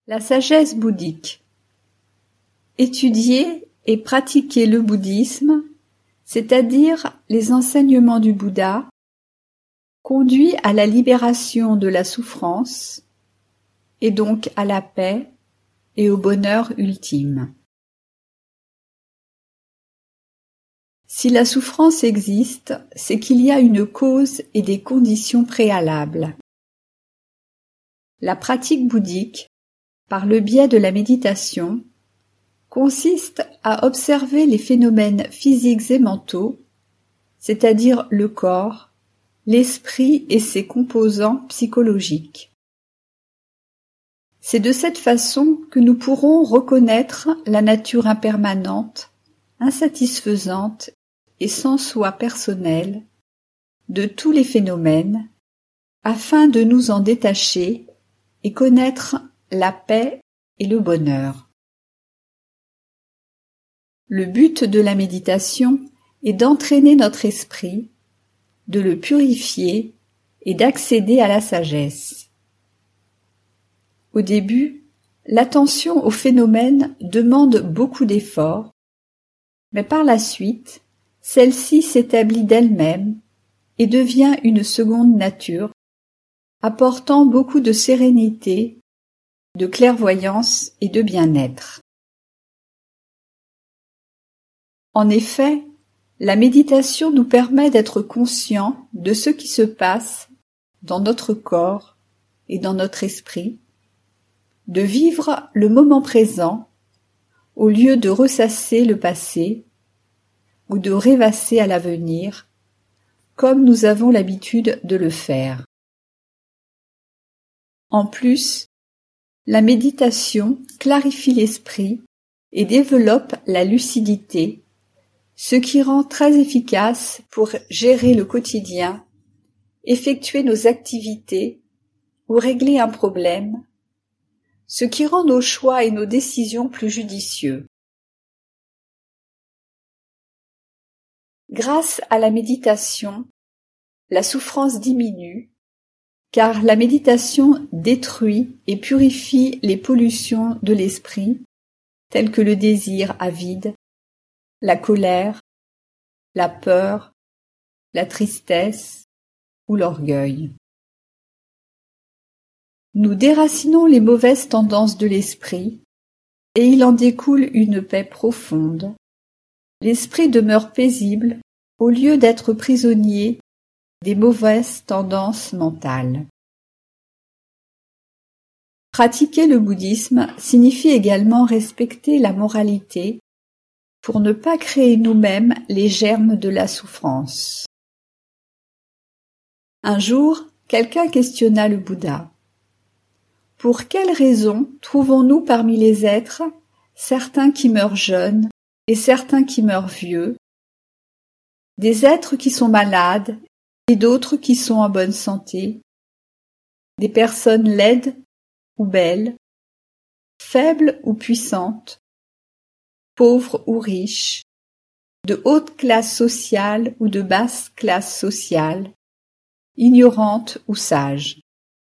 La sagesse bouddhique. Étudier et pratiquer le bouddhisme, c'est-à-dire les enseignements du Bouddha, conduit à la libération de la souffrance et donc à la paix et au bonheur ultime. Si la souffrance existe, c'est qu'il y a une cause et des conditions préalables. La pratique bouddhique, par le biais de la méditation, consiste à observer les phénomènes physiques et mentaux, c'est-à-dire le corps, l'esprit et ses composants psychologiques. C'est de cette façon que nous pourrons reconnaître la nature impermanente, insatisfaisante et sans soi personnelle de tous les phénomènes, afin de nous en détacher et connaître la paix et le bonheur. Le but de la méditation est d'entraîner notre esprit, de le purifier et d'accéder à la sagesse. Au début, l'attention aux phénomènes demande beaucoup d'efforts, mais par la suite, celle-ci s'établit d'elle-même et devient une seconde nature, apportant beaucoup de sérénité, de clairvoyance et de bien-être. En effet, la méditation nous permet d'être conscients de ce qui se passe dans notre corps et dans notre esprit, de vivre le moment présent au lieu de ressasser le passé ou de rêvasser à l'avenir, comme nous avons l'habitude de le faire. En plus, la méditation clarifie l'esprit et développe la lucidité, ce qui rend très efficace pour gérer le quotidien, effectuer nos activités ou régler un problème, ce qui rend nos choix et nos décisions plus judicieux. Grâce à la méditation, la souffrance diminue, car la méditation détruit et purifie les pollutions de l'esprit, telles que le désir avide, la colère, la peur, la tristesse ou l'orgueil. Nous déracinons les mauvaises tendances de l'esprit et il en découle une paix profonde. L'esprit demeure paisible au lieu d'être prisonnier des mauvaises tendances mentales. Pratiquer le bouddhisme signifie également respecter la moralité pour ne pas créer nous-mêmes les germes de la souffrance. Un jour, quelqu'un questionna le Bouddha. Pour quelle raison trouvons-nous parmi les êtres certains qui meurent jeunes et certains qui meurent vieux, des êtres qui sont malades et d'autres qui sont en bonne santé, des personnes laides ou belles, faibles ou puissantes, pauvres ou riches, de haute classe sociale ou de basse classe sociale, ignorantes ou sages.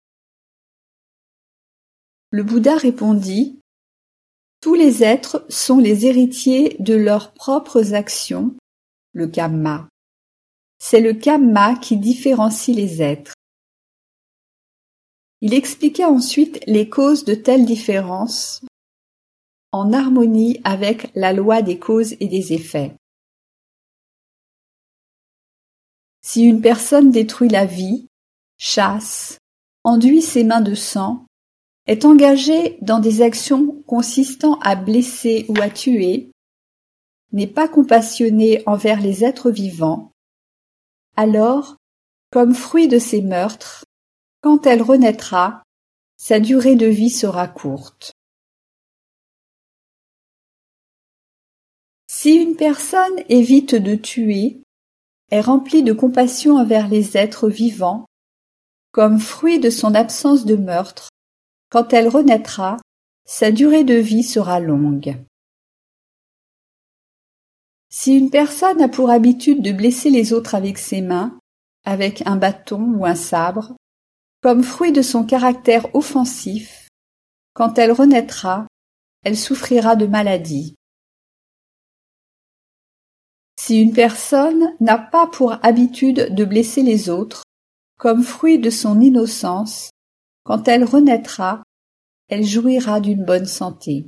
Le Bouddha répondit : tous les êtres sont les héritiers de leurs propres actions, le kamma. C'est le kamma qui différencie les êtres. Il expliqua ensuite les causes de telles différences en harmonie avec la loi des causes et des effets. Si une personne détruit la vie, chasse, enduit ses mains de sang, est engagée dans des actions consistant à blesser ou à tuer, n'est pas compassionnée envers les êtres vivants, alors, comme fruit de ces meurtres, quand elle renaîtra, sa durée de vie sera courte. Si une personne évite de tuer, est remplie de compassion envers les êtres vivants, comme fruit de son absence de meurtre, quand elle renaîtra, sa durée de vie sera longue. Si une personne a pour habitude de blesser les autres avec ses mains, avec un bâton ou un sabre, comme fruit de son caractère offensif, quand elle renaîtra, elle souffrira de maladie. Si une personne n'a pas pour habitude de blesser les autres, comme fruit de son innocence, quand elle renaîtra, elle jouira d'une bonne santé.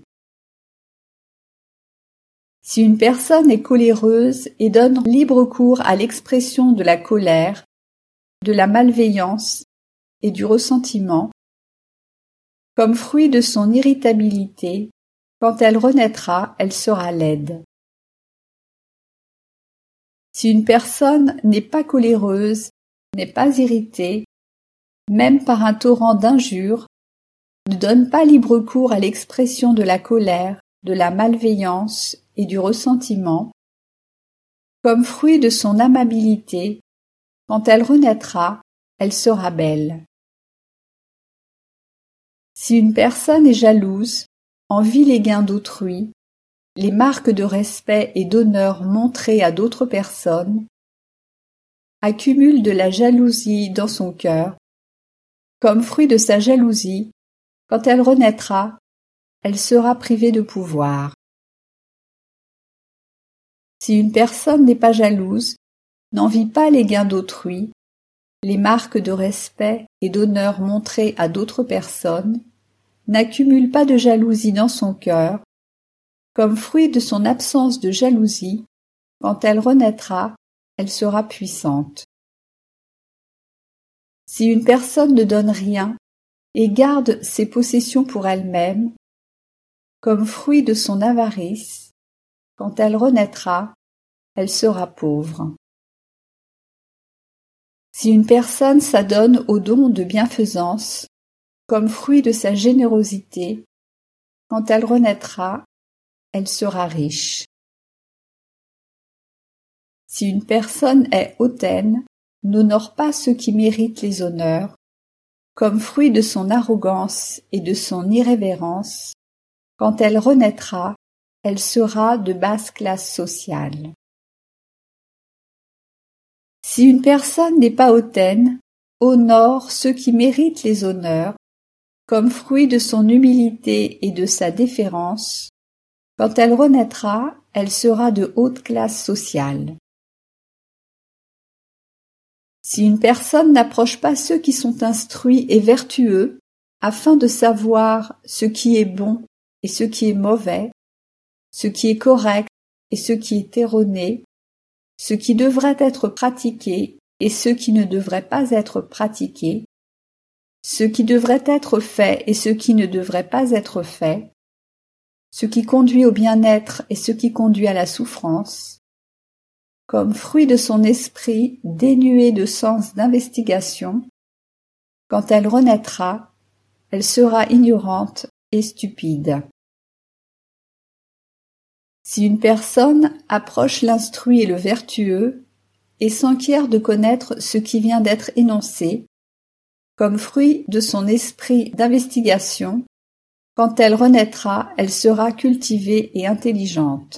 Si une personne est coléreuse et donne libre cours à l'expression de la colère, de la malveillance et du ressentiment, comme fruit de son irritabilité, quand elle renaîtra, elle sera laide. Si une personne n'est pas coléreuse, n'est pas irritée, même par un torrent d'injures, ne donne pas libre cours à l'expression de la colère, de la malveillance et du ressentiment, comme fruit de son amabilité, quand elle renaîtra, elle sera belle. Si une personne est jalouse, envie les gains d'autrui, les marques de respect et d'honneur montrées à d'autres personnes, accumule de la jalousie dans son cœur, comme fruit de sa jalousie, quand elle renaîtra, elle sera privée de pouvoir. Si une personne n'est pas jalouse, n'envie pas les gains d'autrui, les marques de respect et d'honneur montrées à d'autres personnes, n'accumule pas de jalousie dans son cœur, comme fruit de son absence de jalousie, quand elle renaîtra, elle sera puissante. Si une personne ne donne rien et garde ses possessions pour elle-même, comme fruit de son avarice, quand elle renaîtra, elle sera pauvre. Si une personne s'adonne au don de bienfaisance, comme fruit de sa générosité, quand elle renaîtra, elle sera riche. Si une personne est hautaine, n'honore pas ceux qui méritent les honneurs, comme fruit de son arrogance et de son irrévérence, quand elle renaîtra, elle sera de basse classe sociale. Si une personne n'est pas hautaine, honore ceux qui méritent les honneurs, comme fruit de son humilité et de sa déférence, quand elle renaîtra, elle sera de haute classe sociale. Si une personne n'approche pas ceux qui sont instruits et vertueux, afin de savoir ce qui est bon et ce qui est mauvais, ce qui est correct et ce qui est erroné, ce qui devrait être pratiqué et ce qui ne devrait pas être pratiqué, ce qui devrait être fait et ce qui ne devrait pas être fait, ce qui conduit au bien-être et ce qui conduit à la souffrance, comme fruit de son esprit dénué de sens d'investigation, quand elle renaîtra, elle sera ignorante et stupide. Si une personne approche l'instruit et le vertueux et s'enquiert de connaître ce qui vient d'être énoncé, comme fruit de son esprit d'investigation, quand elle renaîtra, elle sera cultivée et intelligente.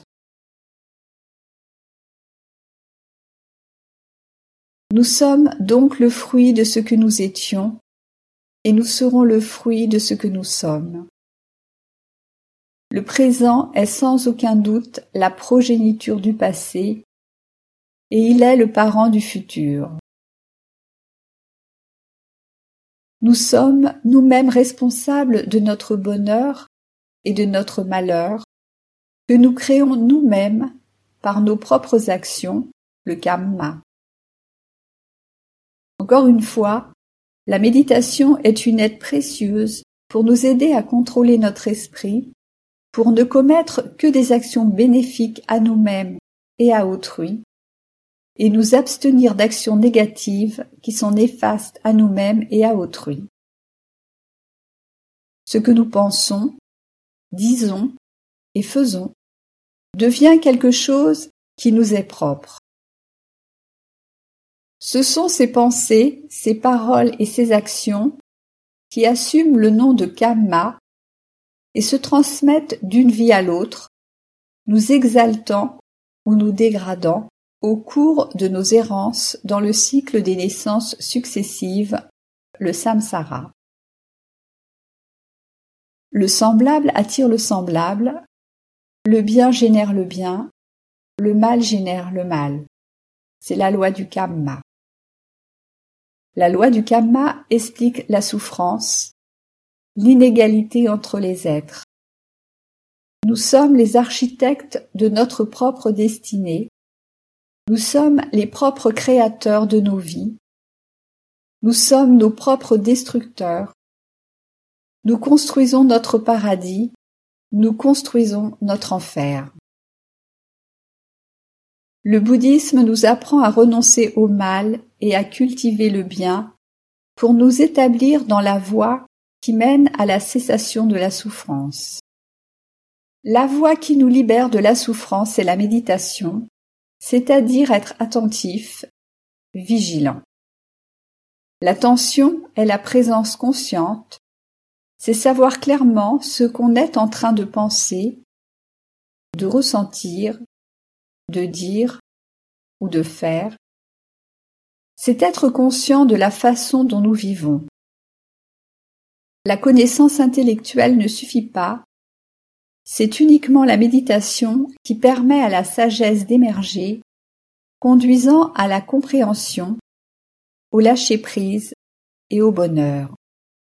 Nous sommes donc le fruit de ce que nous étions, et nous serons le fruit de ce que nous sommes. Le présent est sans aucun doute la progéniture du passé, et il est le parent du futur. Nous sommes nous-mêmes responsables de notre bonheur et de notre malheur, que nous créons nous-mêmes par nos propres actions, le karma. Encore une fois, la méditation est une aide précieuse pour nous aider à contrôler notre esprit, pour ne commettre que des actions bénéfiques à nous-mêmes et à autrui, et nous abstenir d'actions négatives qui sont néfastes à nous-mêmes et à autrui. Ce que nous pensons, disons et faisons devient quelque chose qui nous est propre. Ce sont ces pensées, ces paroles et ces actions qui assument le nom de karma et se transmettent d'une vie à l'autre, nous exaltant ou nous dégradant au cours de nos errances dans le cycle des naissances successives, le samsara. Le semblable attire le semblable, le bien génère le bien, le mal génère le mal. C'est la loi du karma. La loi du karma explique la souffrance, l'inégalité entre les êtres. Nous sommes les architectes de notre propre destinée. Nous sommes les propres créateurs de nos vies. Nous sommes nos propres destructeurs. Nous construisons notre paradis. Nous construisons notre enfer. Le bouddhisme nous apprend à renoncer au mal et à cultiver le bien pour nous établir dans la voie qui mène à la cessation de la souffrance. La voie qui nous libère de la souffrance est la méditation, c'est-à-dire être attentif, vigilant. L'attention est la présence consciente, c'est savoir clairement ce qu'on est en train de penser, de ressentir, de dire ou de faire. C'est être conscient de la façon dont nous vivons. La connaissance intellectuelle ne suffit pas. C'est uniquement la méditation qui permet à la sagesse d'émerger, conduisant à la compréhension, au lâcher-prise et au bonheur.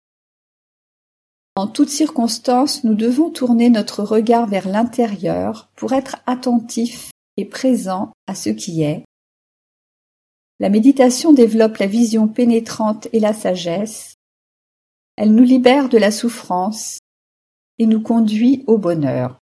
En toutes circonstances, nous devons tourner notre regard vers l'intérieur pour être attentifs et présents à ce qui est. La méditation développe la vision pénétrante et la sagesse. Elle nous libère de la souffrance et nous conduit au bonheur.